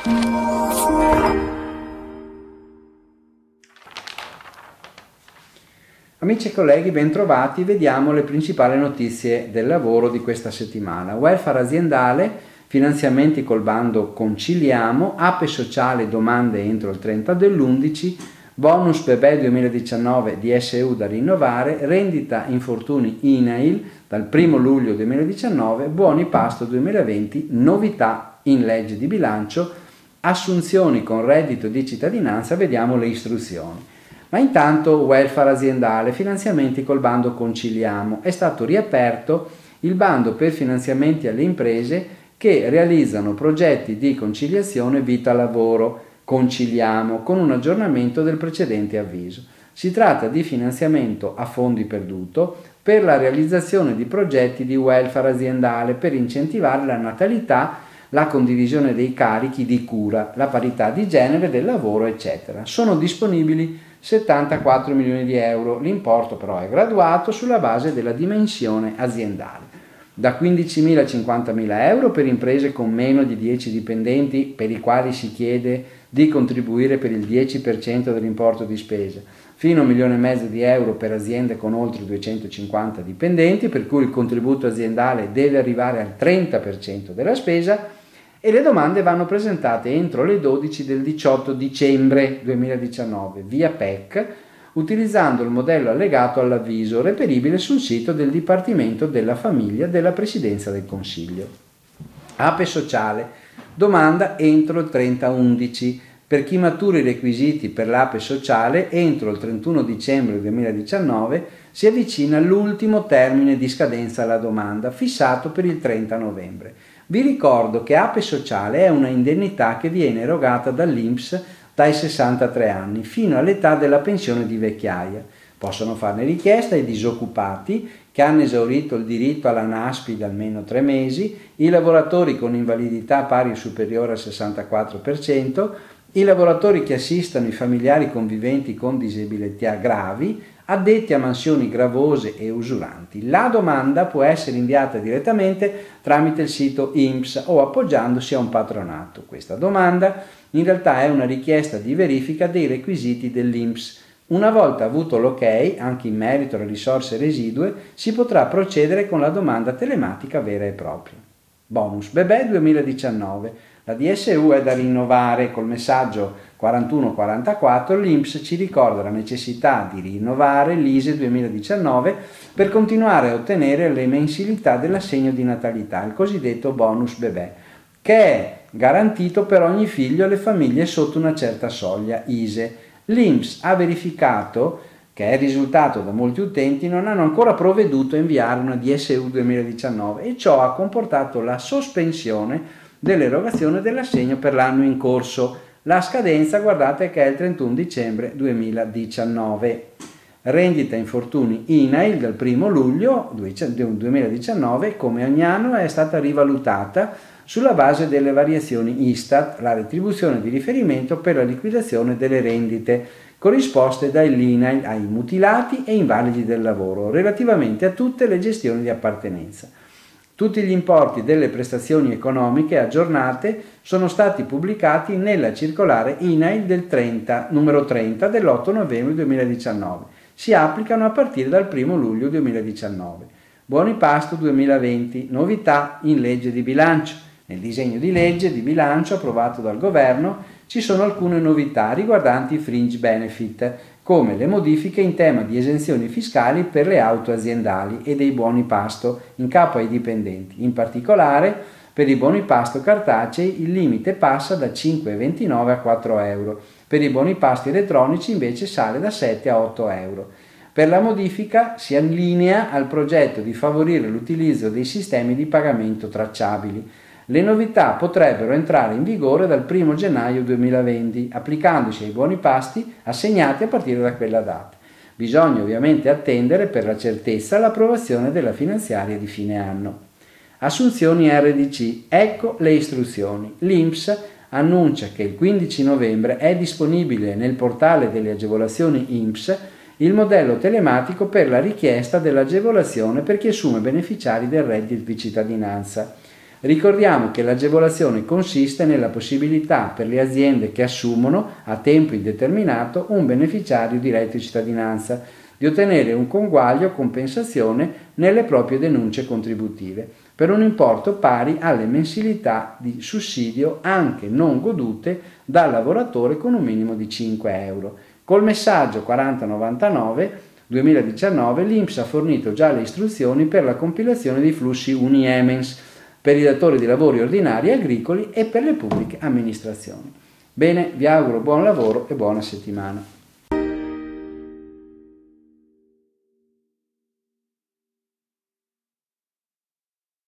Amici e colleghi, bentrovati. Vediamo le principali notizie del lavoro di questa settimana. Welfare aziendale, finanziamenti col bando Conciliamo, APE sociale domande entro il 30 dell'11, bonus bebè 2019 DSU da rinnovare, rendita infortuni INAIL dal 1 luglio 2019, buoni pasto 2020, novità in legge di bilancio, assunzioni con reddito di cittadinanza. Vediamo le istruzioni. Ma intanto welfare aziendale, finanziamenti col bando Conciliamo. È stato riaperto il bando per finanziamenti alle imprese che realizzano progetti di conciliazione vita-lavoro, Conciliamo, con un aggiornamento del precedente avviso. Si tratta di finanziamento a fondi perduto per la realizzazione di progetti di welfare aziendale per incentivare la natalità, la condivisione dei carichi di cura, la parità di genere, del lavoro, eccetera. Sono disponibili 74 milioni di euro, l'importo però è graduato sulla base della dimensione aziendale. Da 15.000 a 50.000 euro per imprese con meno di 10 dipendenti per i quali si chiede di contribuire per il 10% dell'importo di spesa, fino a 1,5 milioni di euro per aziende con oltre 250 dipendenti, per cui il contributo aziendale deve arrivare al 30% della spesa, e le domande vanno presentate entro le 12 del 18 dicembre 2019 via PEC, utilizzando il modello allegato all'avviso reperibile sul sito del Dipartimento della Famiglia della Presidenza del Consiglio. APE sociale, domanda entro il 30/11. Per chi matura i requisiti per l'APE sociale entro il 31 dicembre 2019 si avvicina l'ultimo termine di scadenza alla domanda, fissato per il 30 novembre. Vi ricordo che APE sociale è una indennità che viene erogata dall'INPS dai 63 anni fino all'età della pensione di vecchiaia. Possono farne richiesta i disoccupati che hanno esaurito il diritto alla NASPI da almeno 3 mesi, i lavoratori con invalidità pari o superiore al 64%, i lavoratori che assistano i familiari conviventi con disabilità gravi, addetti a mansioni gravose e usuranti. La domanda può essere inviata direttamente tramite il sito INPS o appoggiandosi a un patronato. Questa domanda in realtà è una richiesta di verifica dei requisiti dell'INPS. Una volta avuto l'ok, anche in merito alle risorse residue, si potrà procedere con la domanda telematica vera e propria. Bonus bebè 2019. La DSU è da rinnovare. Col messaggio 4144 l'INPS ci ricorda la necessità di rinnovare l'ISEE 2019 per continuare a ottenere le mensilità dell'assegno di natalità, il cosiddetto bonus bebè, che è garantito per ogni figlio alle famiglie sotto una certa soglia ISEE. L'INPS ha verificato che è risultato da molti utenti non hanno ancora provveduto a inviare una DSU 2019 e ciò ha comportato la sospensione dell'erogazione dell'assegno per l'anno in corso. La scadenza, guardate, che è il 31 dicembre 2019. Rendita infortuni INAIL dal 1 luglio 2019, come ogni anno, è stata rivalutata sulla base delle variazioni ISTAT, la retribuzione di riferimento per la liquidazione delle rendite corrisposte dall'INAIL ai mutilati e invalidi del lavoro relativamente a tutte le gestioni di appartenenza. Tutti gli importi delle prestazioni economiche aggiornate sono stati pubblicati nella circolare INAIL numero 30 dell'8 novembre 2019. Si applicano a partire dal 1 luglio 2019. Buoni pasto 2020, novità in legge di bilancio. Nel disegno di legge di bilancio approvato dal Governo ci sono alcune novità riguardanti i fringe benefit, come le modifiche in tema di esenzioni fiscali per le auto aziendali e dei buoni pasto in capo ai dipendenti. In particolare, per i buoni pasto cartacei il limite passa da 5,29 a 4 euro, per i buoni pasto elettronici invece sale da 7 a 8 euro. Per la modifica si allinea al progetto di favorire l'utilizzo dei sistemi di pagamento tracciabili. Le novità potrebbero entrare in vigore dal 1 gennaio 2020, applicandosi ai buoni pasti assegnati a partire da quella data. Bisogna ovviamente attendere per la certezza l'approvazione della finanziaria di fine anno. Assunzioni RDC, ecco le istruzioni. L'INPS annuncia che il 15 novembre è disponibile nel portale delle agevolazioni INPS il modello telematico per la richiesta dell'agevolazione per chi assume beneficiari del reddito di cittadinanza. Ricordiamo che l'agevolazione consiste nella possibilità per le aziende che assumono a tempo indeterminato un beneficiario di reddito di cittadinanza di ottenere un conguaglio o compensazione nelle proprie denunce contributive per un importo pari alle mensilità di sussidio anche non godute dal lavoratore con un minimo di 5 euro. Col messaggio 4099 2019 l'INPS ha fornito già le istruzioni per la compilazione dei flussi Uniemens per i datori di lavori ordinari e agricoli e per le pubbliche amministrazioni. Bene, vi auguro buon lavoro e buona settimana.